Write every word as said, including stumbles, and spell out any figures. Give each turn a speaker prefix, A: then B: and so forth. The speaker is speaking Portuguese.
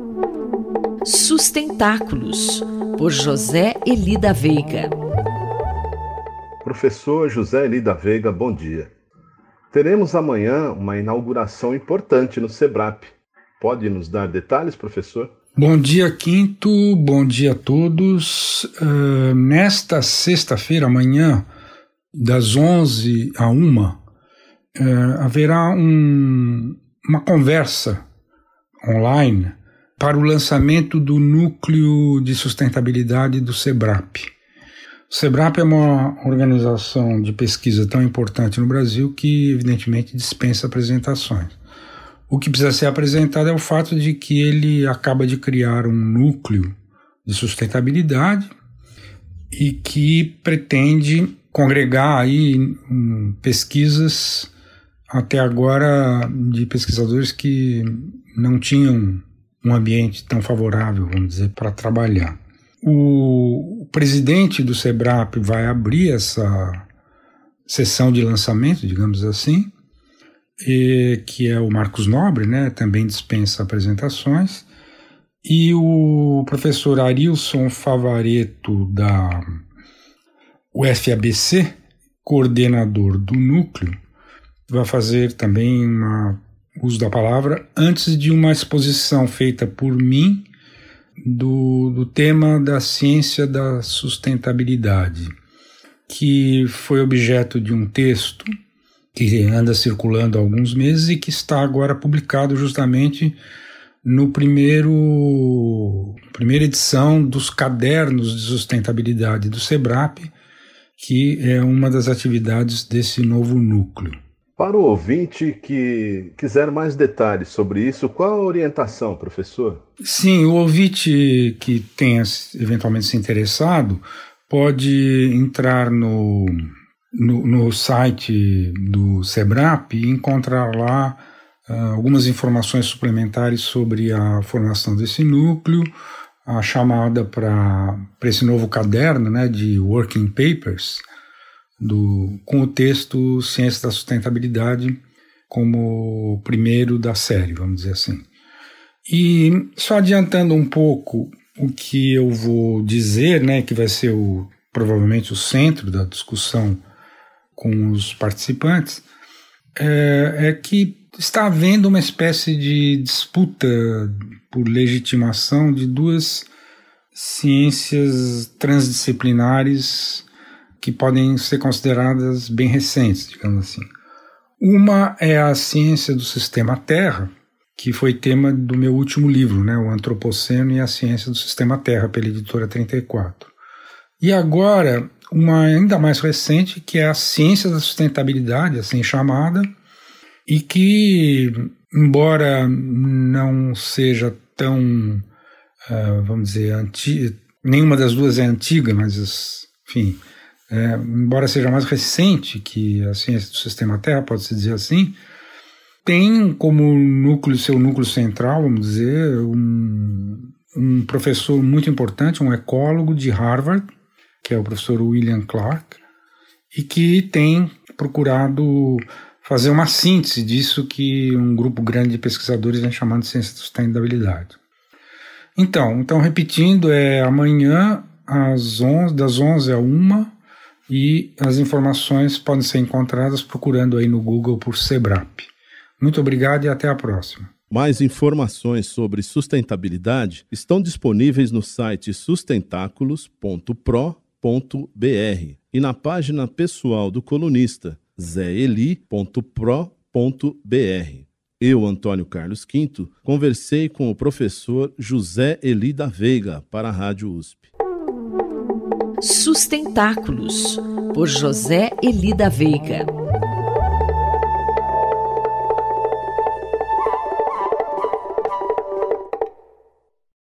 A: Sustentáculos, por José Eli da Veiga.
B: Professor José Eli da Veiga, bom dia. Teremos amanhã uma inauguração importante no SEBRAP. Pode nos dar detalhes, professor?
C: Bom dia, Quinto. Bom dia a todos. Uh, nesta sexta-feira, amanhã, das onze à uma, uh, haverá um, uma conversa online para o lançamento do Núcleo de Sustentabilidade do SEBRAP. O SEBRAP é uma organização de pesquisa tão importante no Brasil que, evidentemente, dispensa apresentações. O que precisa ser apresentado é o fato de que ele acaba de criar um núcleo de sustentabilidade e que pretende congregar aí um, pesquisas até agora de pesquisadores que não tinham um ambiente tão favorável, vamos dizer, para trabalhar. O, o presidente do SEBRAP vai abrir essa sessão de lançamento, digamos assim, E, que é o Marcos Nobre, né, também dispensa apresentações, e o professor Arilson Favaretto, da U F A B C, coordenador do núcleo, vai fazer também uma, uso da palavra antes de uma exposição feita por mim do, do tema da ciência da sustentabilidade, que foi objeto de um texto que anda circulando há alguns meses e que está agora publicado justamente no primeiro primeira edição dos cadernos de sustentabilidade do SEBRAP, que é uma das atividades desse novo núcleo.
B: Para o ouvinte que quiser mais detalhes sobre isso, qual a orientação, professor?
C: Sim, o ouvinte que tenha eventualmente se interessado pode entrar no No, no site do SEBRAP e encontrar lá uh, algumas informações suplementares sobre a formação desse núcleo, a chamada para esse novo caderno, né, de Working Papers, do, com o texto Ciência da Sustentabilidade como o primeiro da série, vamos dizer assim. E só adiantando um pouco o que eu vou dizer, né, que vai ser o, provavelmente o centro da discussão com os participantes, é, é que está havendo uma espécie de disputa por legitimação de duas ciências transdisciplinares que podem ser consideradas bem recentes, digamos assim. Uma é a ciência do sistema Terra, que foi tema do meu último livro, né, o Antropoceno e a Ciência do Sistema Terra, pela editora trinta e quatro. E agora, uma ainda mais recente, que é a ciência da sustentabilidade, assim chamada, e que, embora não seja tão, uh, vamos dizer, antiga, nenhuma das duas é antiga, mas, enfim, é, embora seja mais recente que a ciência do sistema Terra, pode-se dizer assim, tem como núcleo, seu núcleo central, vamos dizer, um, um professor muito importante, um ecólogo de Harvard, que é o professor William Clark, e que tem procurado fazer uma síntese disso que um grupo grande de pesquisadores vem chamando de ciência da sustentabilidade. Então, então repetindo, é amanhã às onze, das onze à uma, e as informações podem ser encontradas procurando aí no Google por SEBRAP. Muito obrigado e até a próxima.
B: Mais informações sobre sustentabilidade estão disponíveis no site sustentáculos ponto pro ponto br e na página pessoal do colunista zé eli ponto pro ponto br. Eu, Antônio Carlos Quinto, conversei com o professor José Eli da Veiga para a Rádio U S P.
A: Sustentáculos, por José Eli da Veiga.